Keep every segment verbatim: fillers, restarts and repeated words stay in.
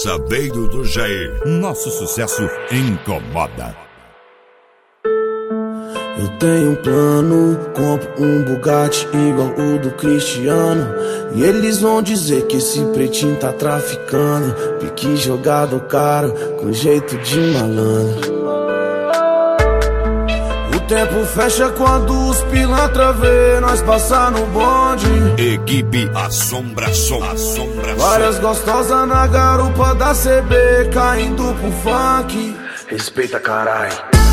Sabeiro do Jair. Nosso sucesso incomoda. Eu tenho um plano, compro um Bugatti igual o do Cristiano. E eles vão dizer que esse pretinho tá traficando. Pique jogado caro, com jeito de malandro. O tempo fecha quando os pilantra vê nós passar no bonde. Equipe Assombração. Assombração. Várias gostosas na garupa da C B, caindo pro funk. Respeita, carai.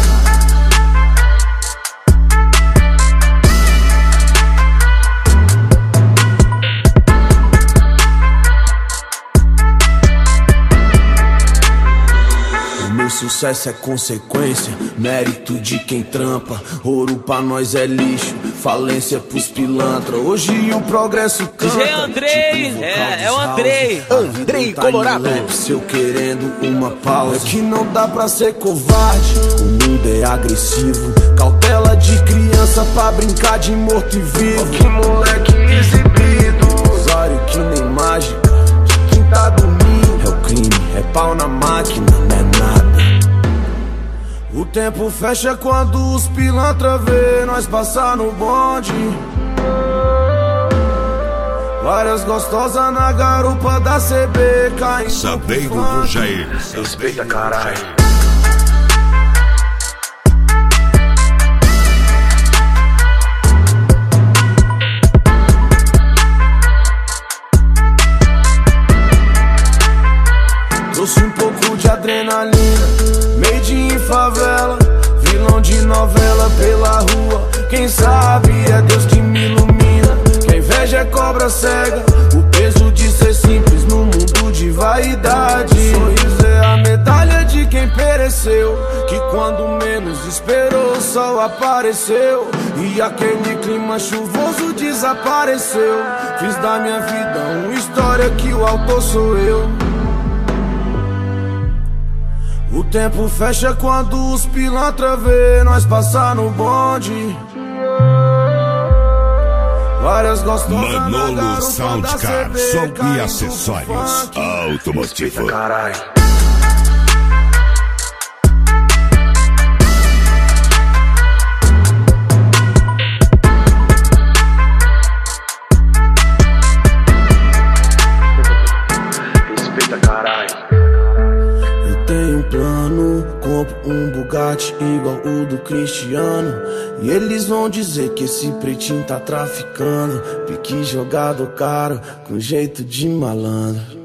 Meu sucesso é consequência, mérito de quem trampa. Ouro pra nós é lixo, falência pros pilantra. Hoje o progresso canta. D J Andrei, tipo é, é o Andrei. Andrei Colorado. Se eu querendo uma pausa, é que não dá pra ser covarde. O mundo é agressivo, cautela de criança pra brincar de morto e vivo. Que moleque exibido, usuário que nem mágica de quem tá dormindo. É o crime, é pau na máquina, não é nada. O tempo fecha quando os pilantra vê nós passar no bonde. Várias gostosas na garupa da C B, caindo. Sabeiro do Jair. Respeita, carai. Trouxe um pouco de adrenalina, made in favela, vilão de novela pela rua. Quem sabe é Deus que me ilumina. Que a inveja é cobra cega, o peso de ser simples no mundo de vaidade. O sorriso é a medalha de quem pereceu, que quando menos esperou o sol apareceu. E aquele clima chuvoso desapareceu. Fiz da minha vida uma história que o autor sou eu. O tempo fecha quando os pilantra vê nós passar no bonde. Várias gostosas Manolo Soundcar, som e acessórios automotivo. Carai. Respeita, carai. Tenho um plano, compro um Bugatti igual o do Cristiano. E eles vão dizer que esse pretinho tá traficando. Pique jogado caro, com jeito de malandro.